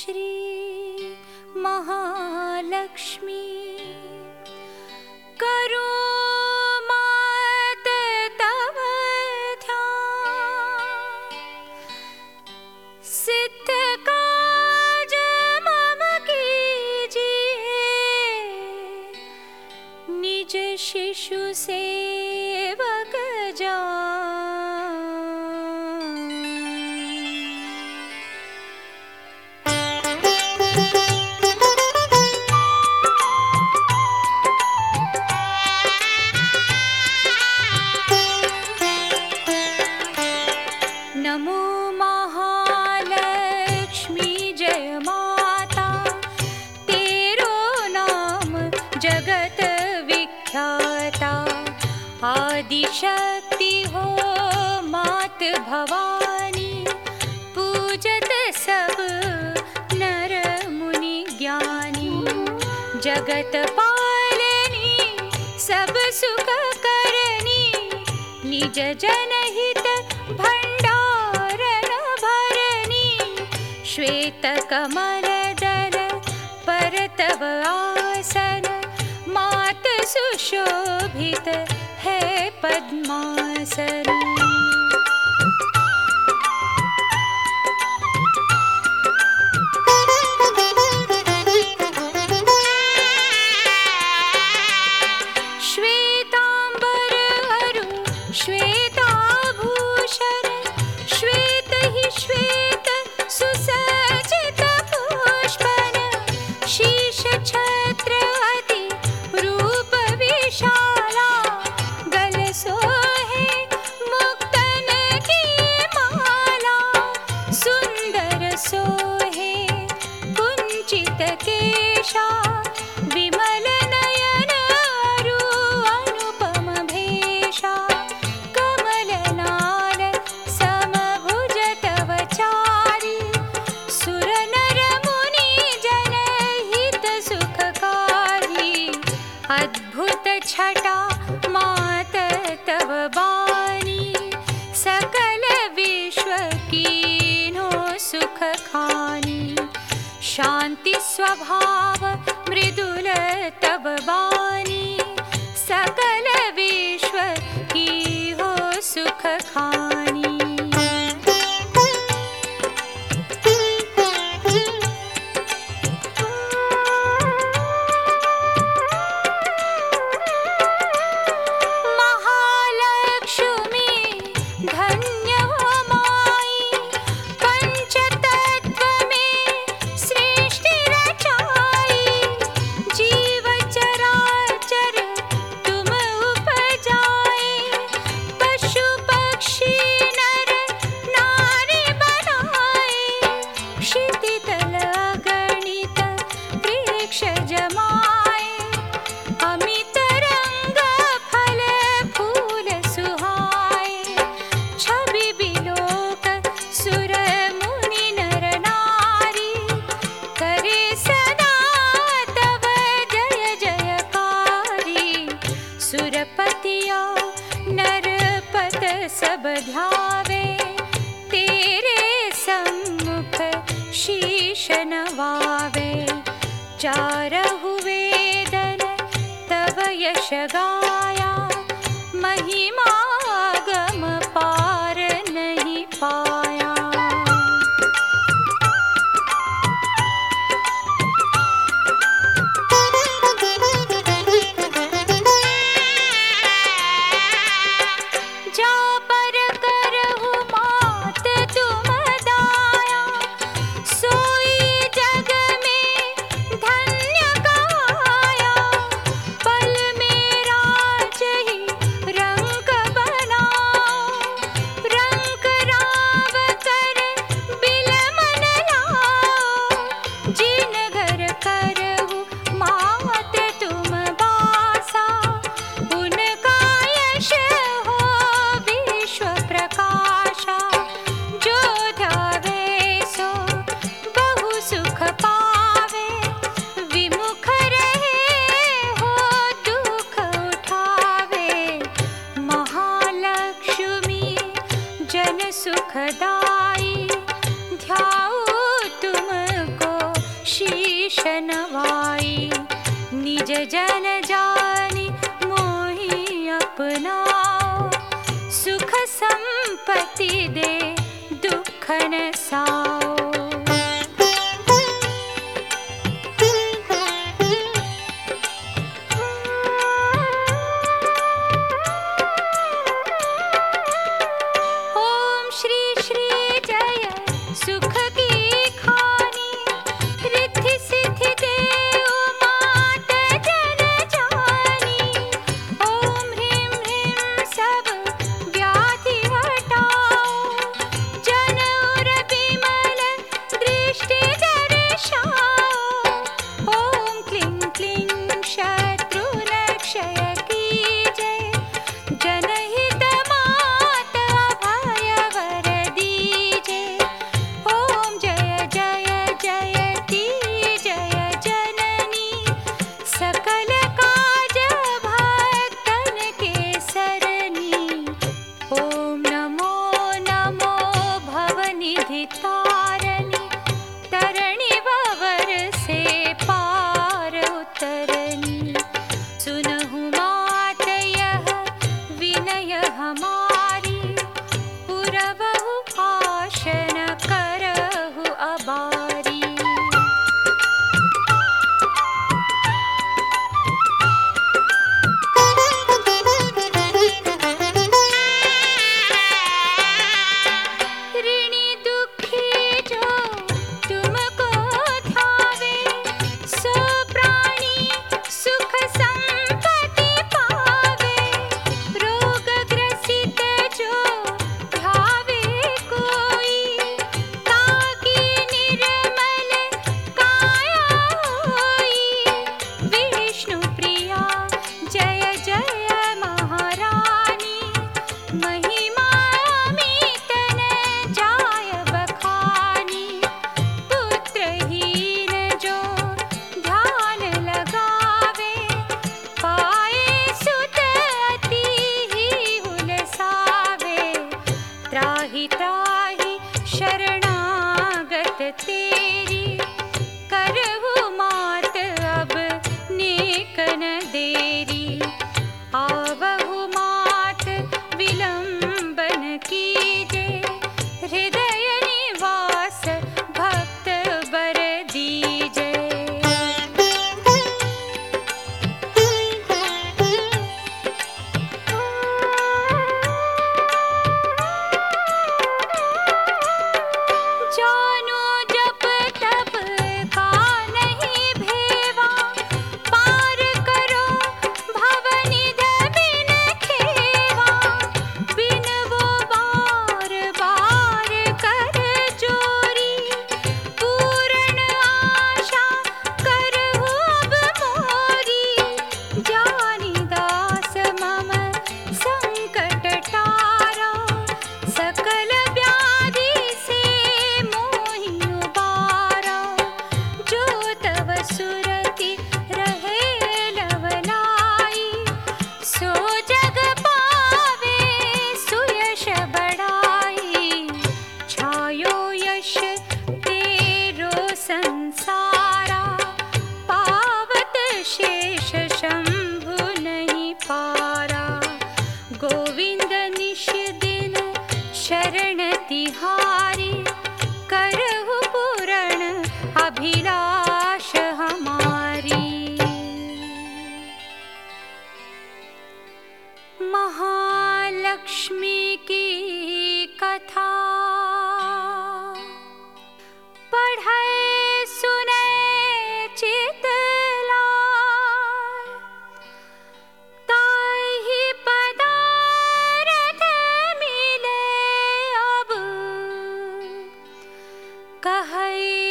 श्री महालक्ष्मी करो मात तव ध्यान, सिद्ध काज मम कीजिए, निज शिशु सेवक जान। नमो महालक्ष्मी जय माता, तेरो नाम जगत विख्याता। आदिशक्ति हो मात भवानी, पूजत सब नर मुनि ज्ञानी। जगत पालनी सब सुख करनी, निज जनहित भंडारण भरनी। श्वेत कमल दल पर तव आसन, मात सुशोभित है पद्मासन। श्वेतांबर अरु श्वेताभूषण, श्वेत ही श्वेत सुसज्जित पुष्पन। शीश छत्र अति रूप विशाला, गल सोहे मुक्तन की माला। सुंदर सोहे कुंचित केशा, विमल नयन अरु अनुपम भेषा। कमल नाल समभुज तव चारि, सुर नर मुनि जनहित सुखकारी। अद्भुत छटा मात तव बानी, सकल विश्व कीन्हो सुख खानी। शांति स्वभाव मृदुल तव बानी, सकल विश्व की हो सुख खानी। महालक्ष्मी धन्य हो माई, पंचतत्व में सृष्टि रचाई। जीव चराचर तुम उपजाए, पशु पक्षी नर नारी बनाए। क्षिति तल अगणित वृक्ष जमाए, अमित रंग फल फूल सुहाए। छवि बिलोक सुर मुनि नर नारी, करे सदा तव जय जयकारी। सुरपतिया नरपत सब ध्यावे, तेरे सम्मुख शीश नवावे। चारहु वेदन तव यश गाया, महिमा गम पार नहीं पाया। जा पर करहु मात तुम दाया, सोई जग में धन्य गाया। पल में जन जानी मोहि अपनाओ, सुख संपत्ति दे दुख न साओ। ओम श्री श्री जय सुख की खानी, रिद्धि सिद्धि देव मात जन जानी। ओम ह्रीं ह्रीं सब व्याधि हटाओ, जन उर विमल दृष्टि दर्शाओ। ओम क्लीं क्लीं शत्रु क्षय कीजय, जनहित मात अभय वर दीजे। ओम जय जय जयति जय जननी, सकल काज भक्तन के सरनी। ओम नमो नमो भवनिधि तारणी, तरणी भवर से पार उतरनी। सुनहु मात यह विनय हमारी, पुरवहु आशन करहु अबारी। ऋणी दुखी जो तुमको धावे, सो प्राणी सुख संपत्ति पावे। रोग ग्रसित जो ध्यावे कोई, ताकि निर्मल काया होई। विष्णु प्रिया जय जय महारानी, महिमा अमित न जाय बखानी। पुत्रहीन जो ध्यान लगावे, पाए सुत अति ही हुलसावे। त्राहि त्राहि शरणागत तेरी, करहु मात अब नेक न देरी। आवहु मात विलंबन कीजे, हृदय निवास भक्त बर दीजे। जानो जप तप का नहीं भेवा, पार करो भवनिध बिन खेवा। बिन वो बार बार कर जोरी, पूर्ण आशा करहु अब मोरी। जानी दास मम संकट टारा, सकल व्याधि से मोहि उबारा। जो तव सुरति रहे लवलाई, सो जग पावे सुयश बढ़ाई। छायो यश तेरो संसारा, पावत शेष शंभु नहीं पारा। गोविंद निश दिन शरण तिहारी, करहु पूर्ण अभिलाष हमारी। महालक्ष्मी की कथा पढ़े सुने चित लाय, ताहि पदारथ मिले अब कहै